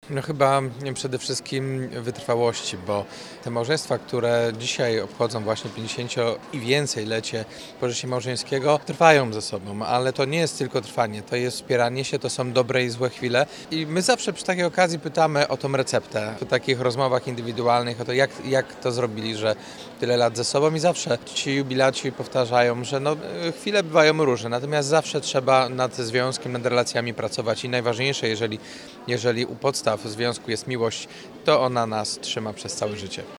No chyba przede wszystkim wytrwałości, bo te małżeństwa, które dzisiaj obchodzą właśnie 50 i więcej lecie pożycia małżeńskiego, trwają ze sobą, ale to nie jest tylko trwanie, to jest wspieranie się, to są dobre i złe chwile i my zawsze przy takiej okazji pytamy o tą receptę, w takich rozmowach indywidualnych, o to jak to zrobili, że tyle lat ze sobą i zawsze ci jubilaci powtarzają, że chwile bywają różne, natomiast zawsze trzeba nad związkiem, nad relacjami pracować i najważniejsze, jeżeli u podstaw związku jest miłość, to ona nas trzyma przez całe życie.